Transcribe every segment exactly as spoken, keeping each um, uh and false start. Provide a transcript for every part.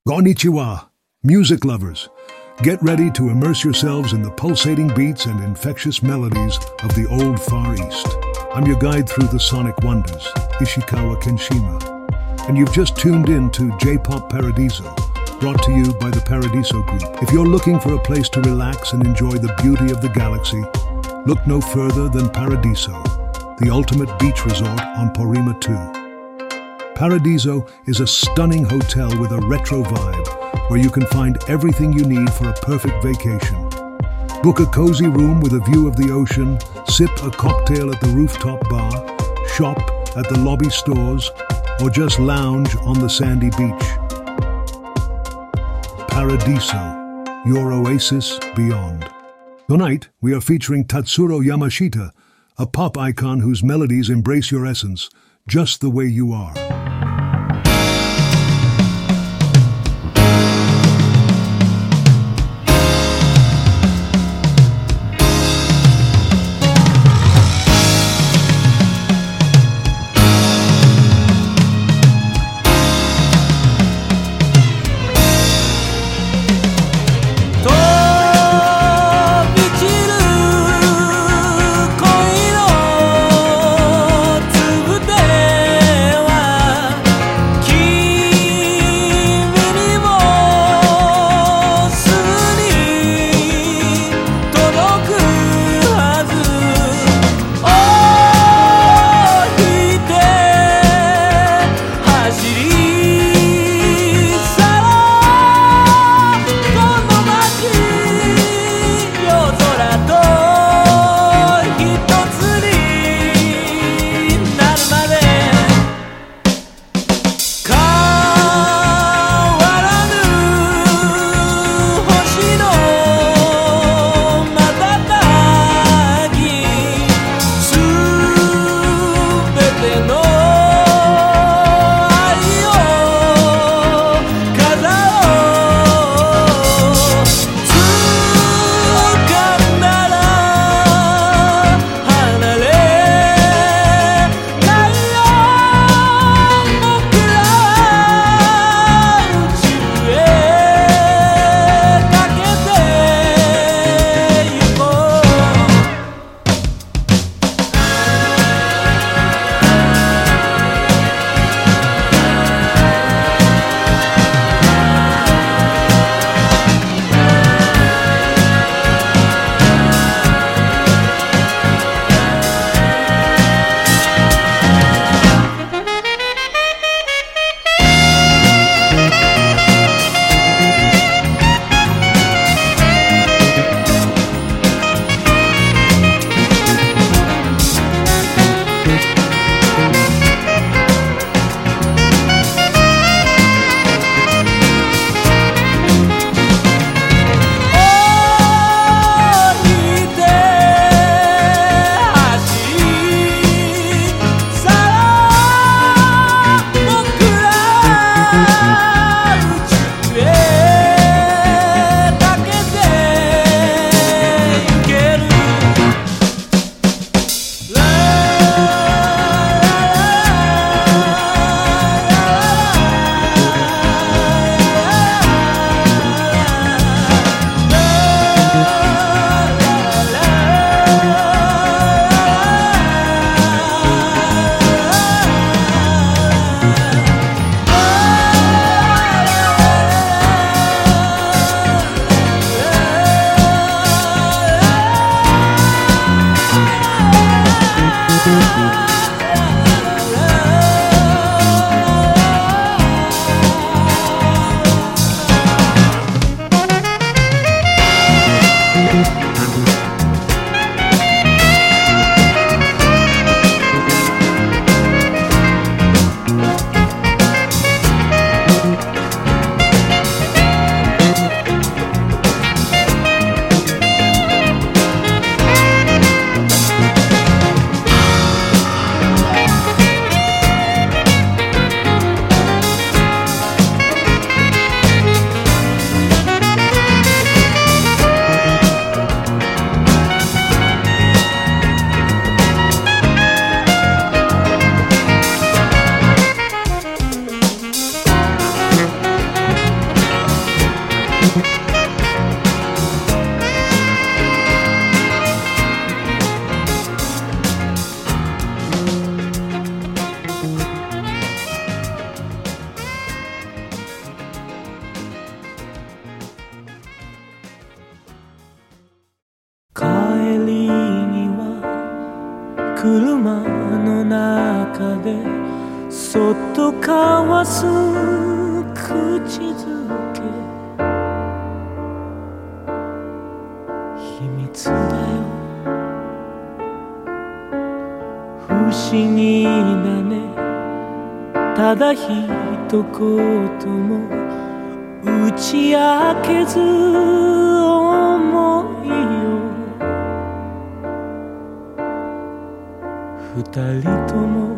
Konnichiwa, music lovers. Get ready to immerse yourselves in the pulsating beats and infectious melodies of the old Far East. I'm your guide through the sonic wonders, Ishikawa Kenshima. And you've just tuned in to J-Pop Paradiso, brought to you by the Paradiso Group. If you're looking for a place to relax and enjoy the beauty of the galaxy, look no further than Paradiso, the ultimate beach resort on Porima two. Paradiso is a stunning hotel with a retro vibe where you can find everything you need for a perfect vacation. Book a cozy room with a view of the ocean, sip a cocktail at the rooftop bar, shop at the lobby stores, or just lounge on the sandy beach. Paradiso, your oasis beyond. Tonight, we are featuring Tatsuro Yamashita, a pop icon whose melodies embrace your essence, just the way you are. 帰りには車の中でそっと交わす口づけ、秘密だよ、不思議だね、ただ一言も打ち明けず思いを二人とも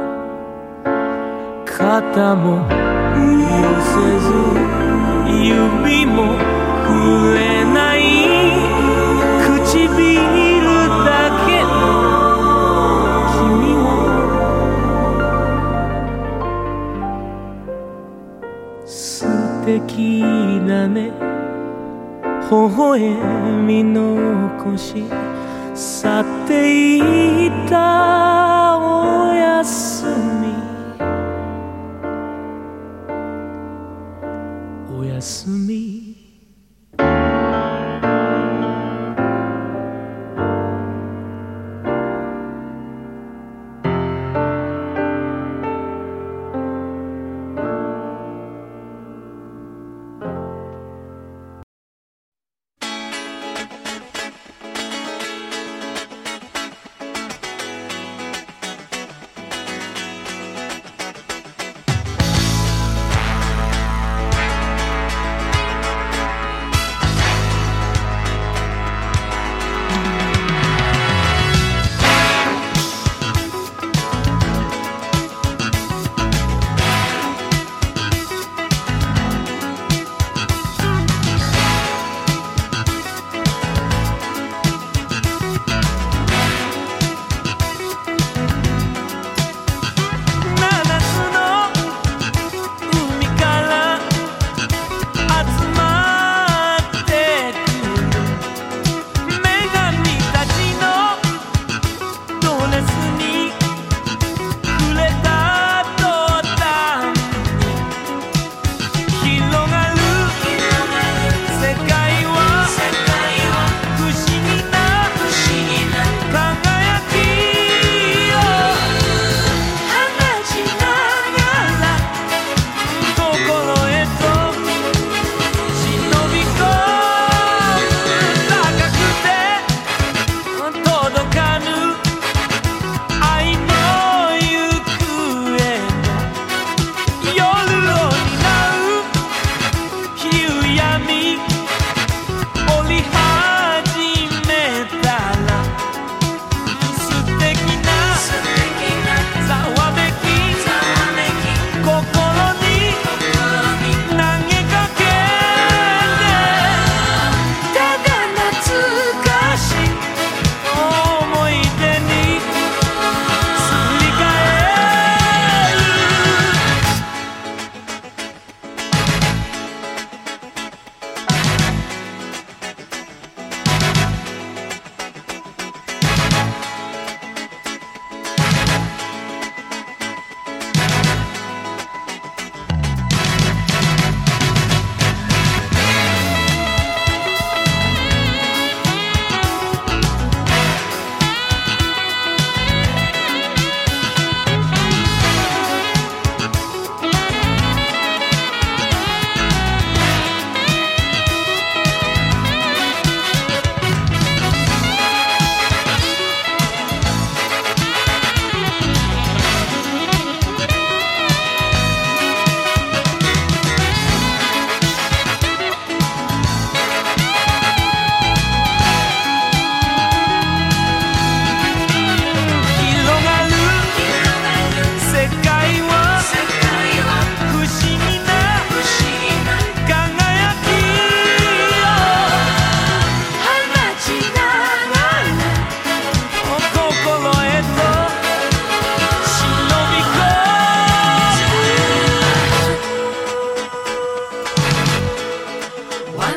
肩も寄せず指も触れない唇だけの君は素敵だね、微笑み残し去っていったおやすみ、おやすみ。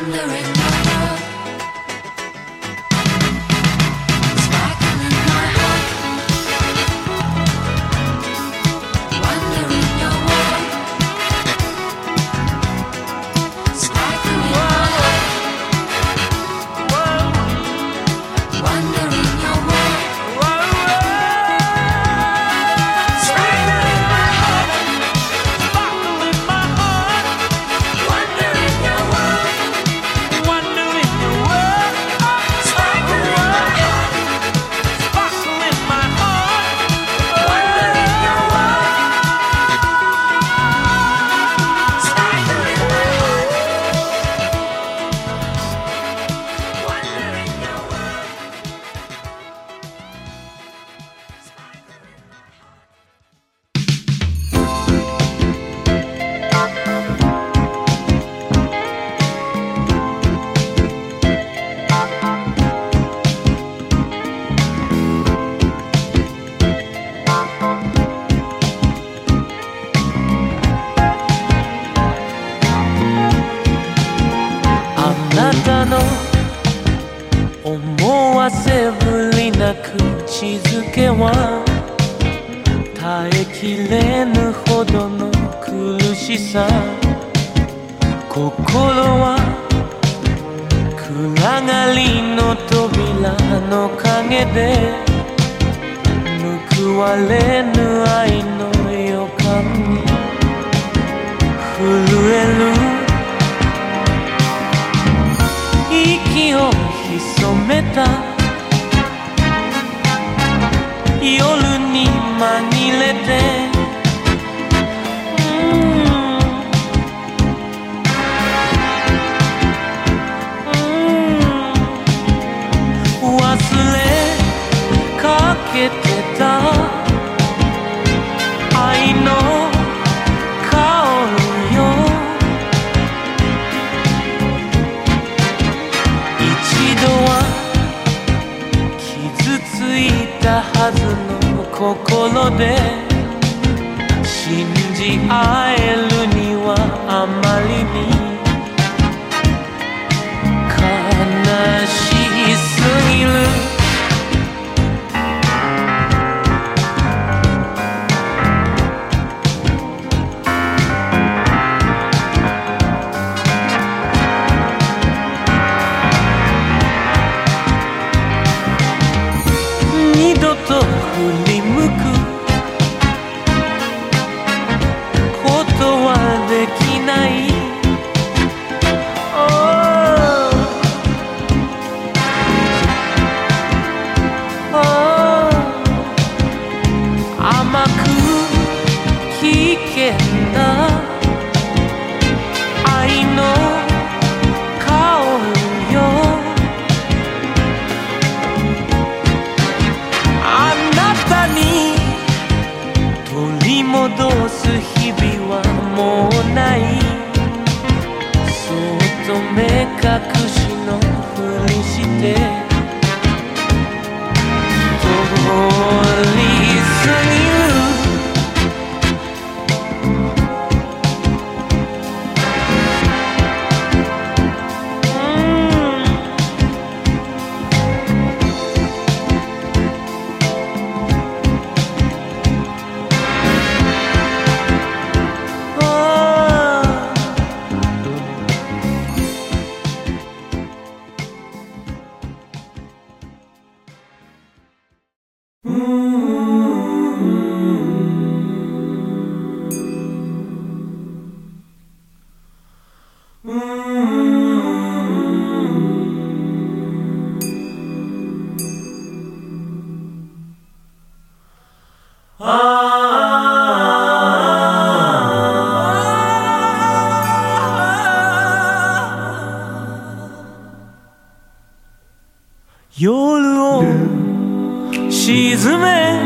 夜を沈め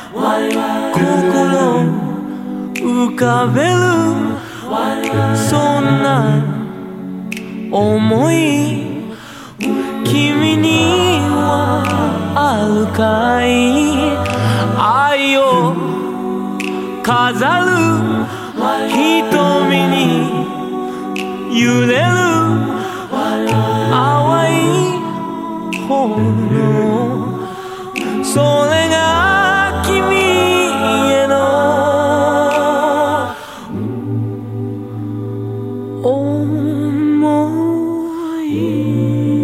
心浮かべるそんな想い君にはあるかい愛を飾る瞳に揺れる方のそれが君への想い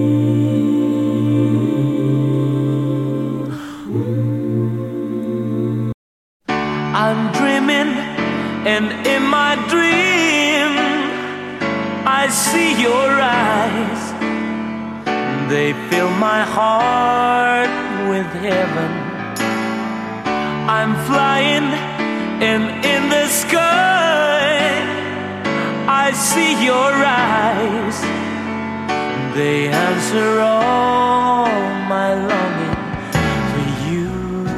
I'm dreaming, and in my dream I see your eyes. They fill my heart with heaven. I'm flying, and in the sky I see your eyes. They answer all my longing for you.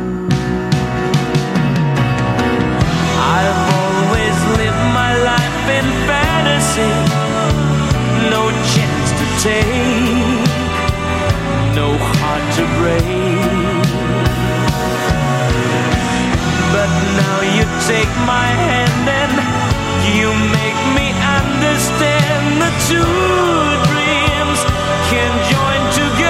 I've always lived my life in fantasy, no chance to take, no heart to break. But now you take my hand and you make me understand the two dreams can join together.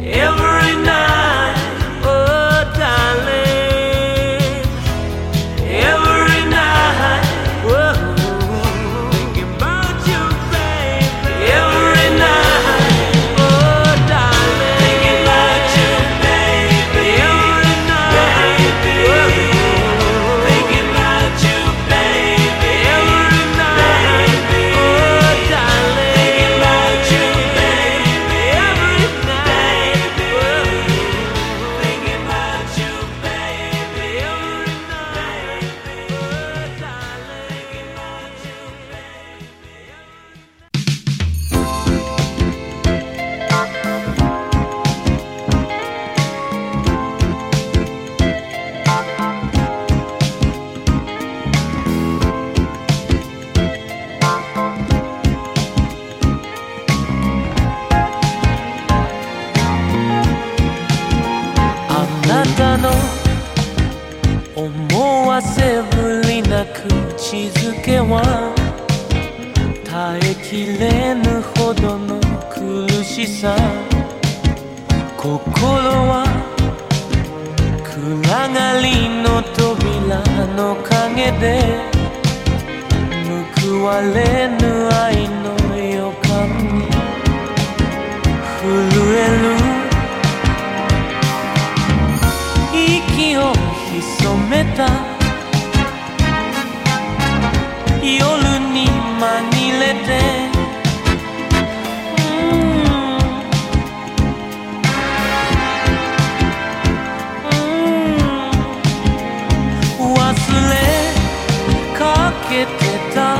every night, oh darling, every night, oh, thinking about you, baby, every night, oh darling, thinking about you, baby, every night, baby, oh, thinking about you, baby, every night, baby, oh darling, thinking about you, baby, every night, oh, thinking about you, baby, every night, oh darling, thinking about you,あなたの思わせぶりな口づけは耐えきれぬほどの苦しさ、心は暗がりの扉の陰で報われぬ愛の予感に震える、息を潜めた夜に紛れて、うんうん、忘れかけてた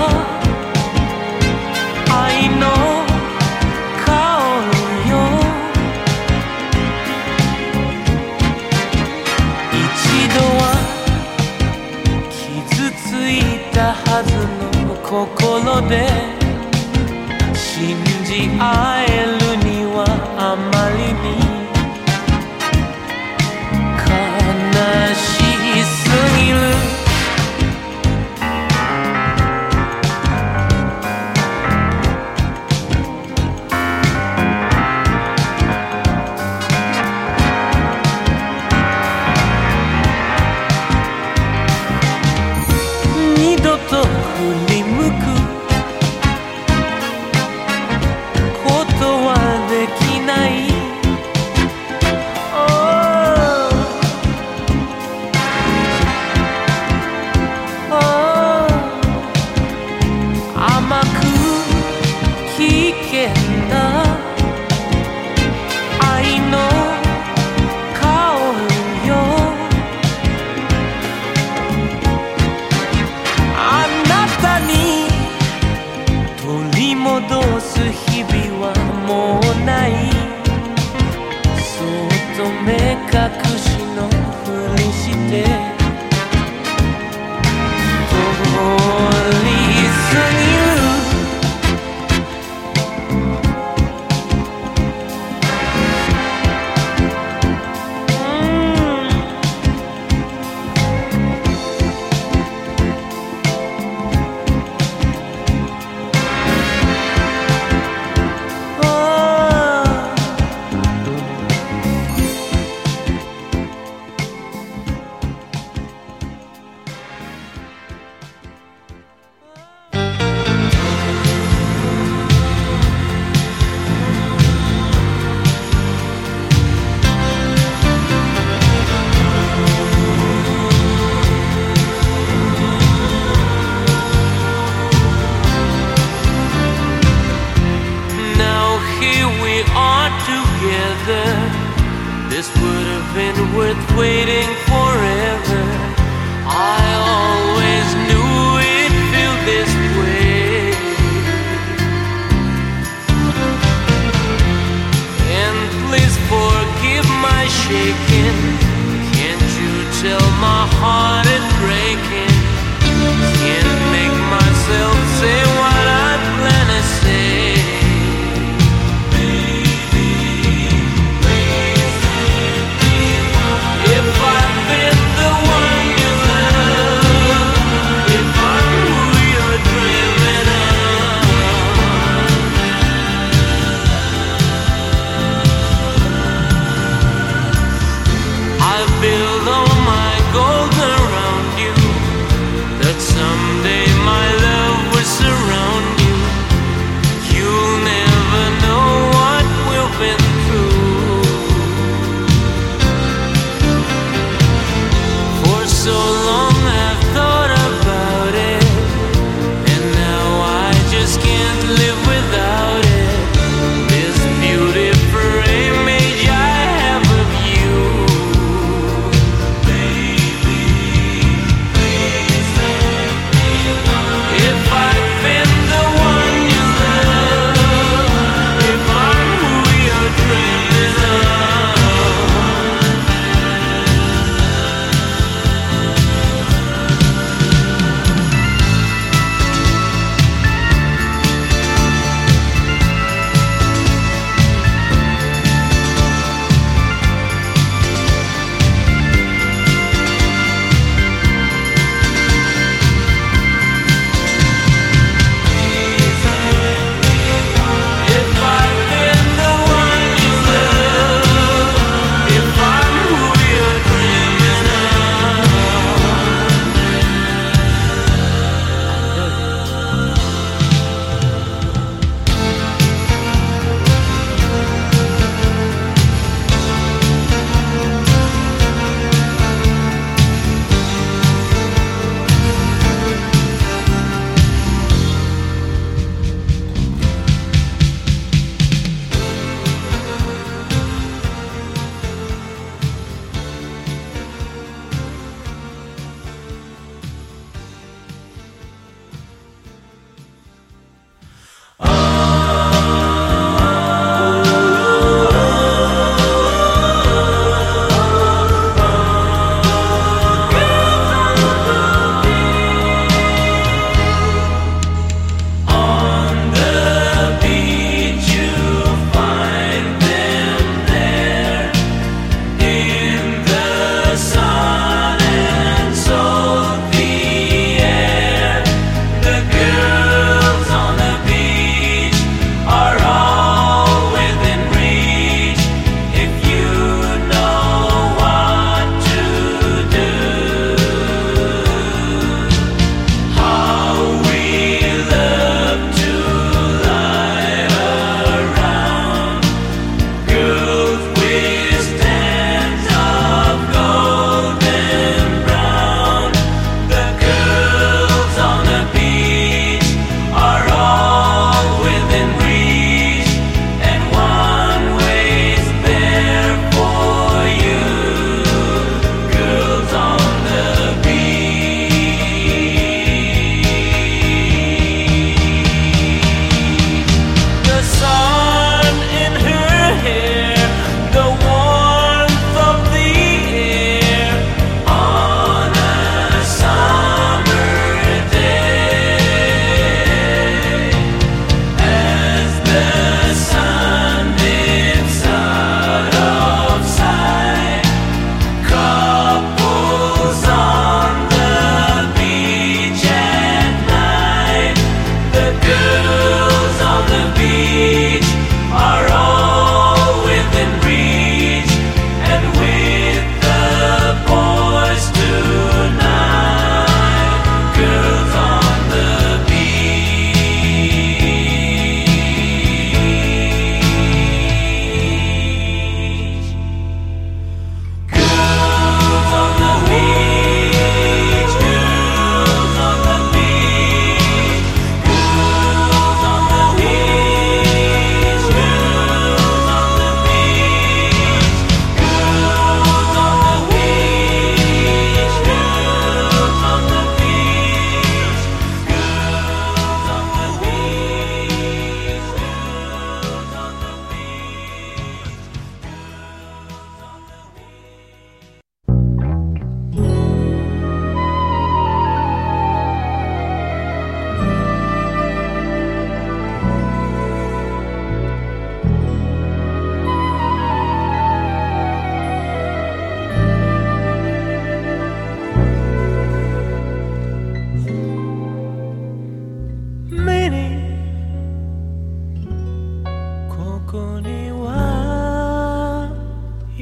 愛の香りよ、一度は傷ついたはずの心で信じ合えるにはあまりに悲しすぎる。二度と振り向くことはできない、oh, oh, 甘く危険な愛の香りよ、あなたに取り戻す日々はもうない、そっと目隠しのふりして通り過ぎる、this would have been worth waiting forever. I always knew it'd feel this way. And please forgive my shaking. Can't you tell my heart is breaking? Can't make myself say what I plan to say.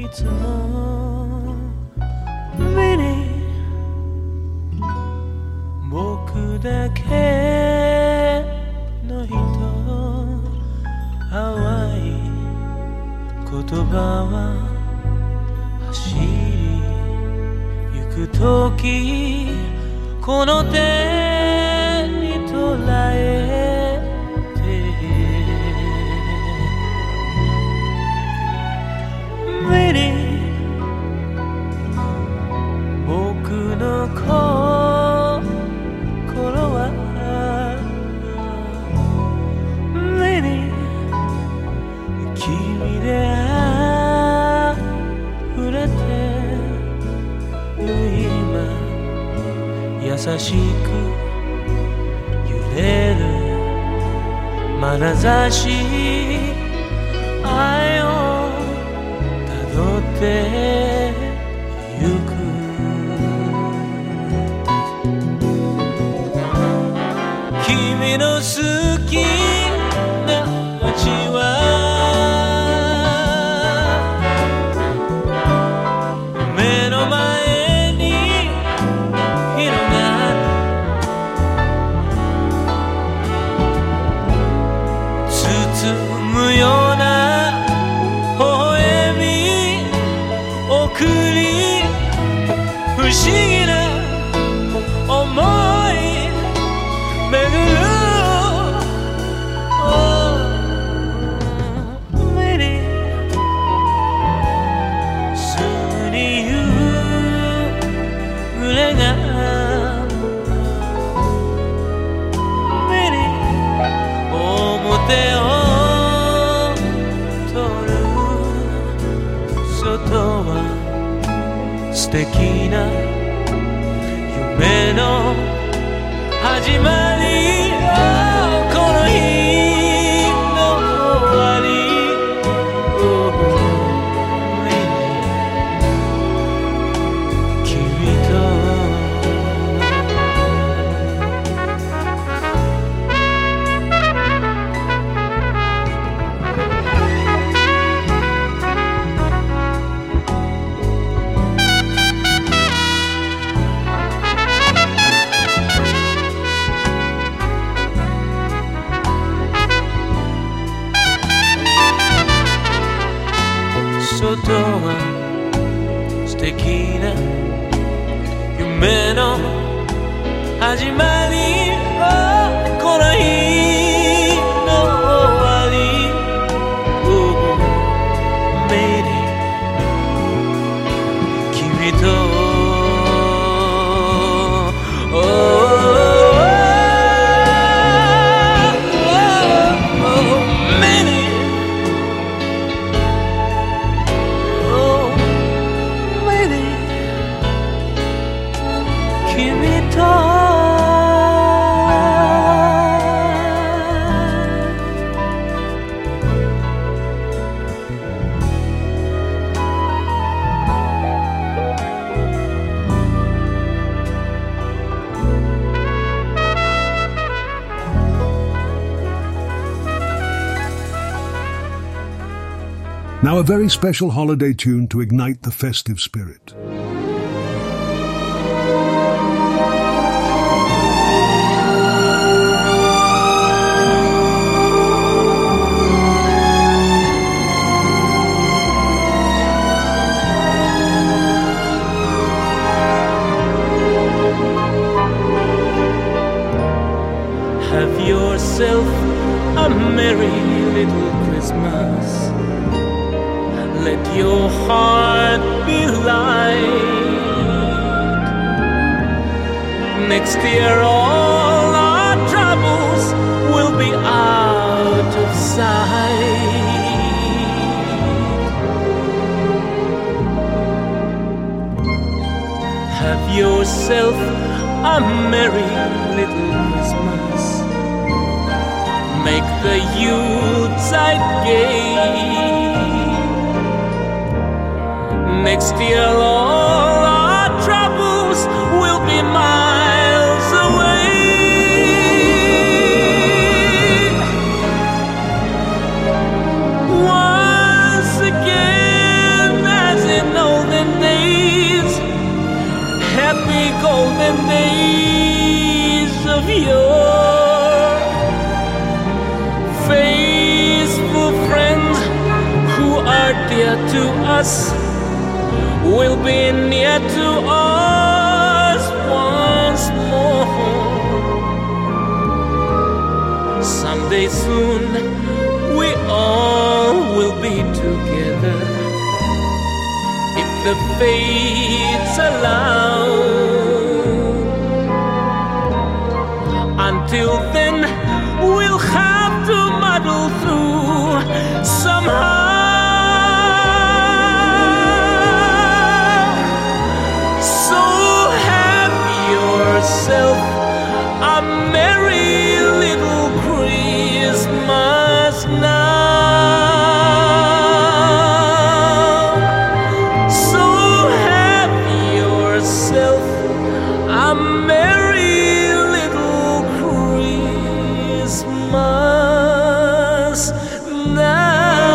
つの目に僕だけの人淡い言葉は走りゆく時この手に捉えて目に僕の心は目に君であふれてる今優しく揺れる眼差し愛をたどってゆく君の好きな街は目の前に広がる包むような微笑み送り不思議な思い巡る目にすぐに夕暮れが目に表を通る外は素敵な夢の始まりこの日の終わり君と外は素敵な夢の始まりこの日の終わり目に君と Now a very special holiday tune to ignite the festive spirit. Have yourself a merry little Christmas. Let your heart be light. Next year all our troubles will be out of sight. Have yourself a merry little Christmas. Make the Yuletide gay. Next year all our troubles will be miles away. Once again as will be near to us once more. Someday soon we all will be together, if the fates allow. Until then, we'll have to muddle through somehow. So have yourself a merry little Christmas now. So have yourself a merry little Christmas now.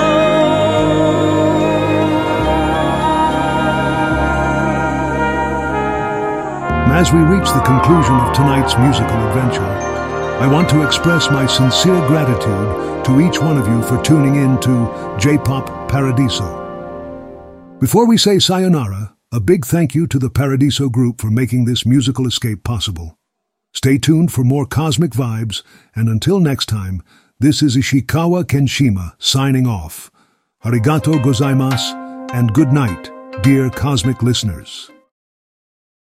As we reach the conclusion of tonight's musical adventure, I want to express my sincere gratitude to each one of you for tuning in to J-Pop Paradiso. Before we say sayonara, a big thank you to the Paradiso group for making this musical escape possible. Stay tuned for more cosmic vibes, and until next time, this is Ishikawa Kenshima signing off. Arigato gozaimasu, and good night, dear cosmic listeners.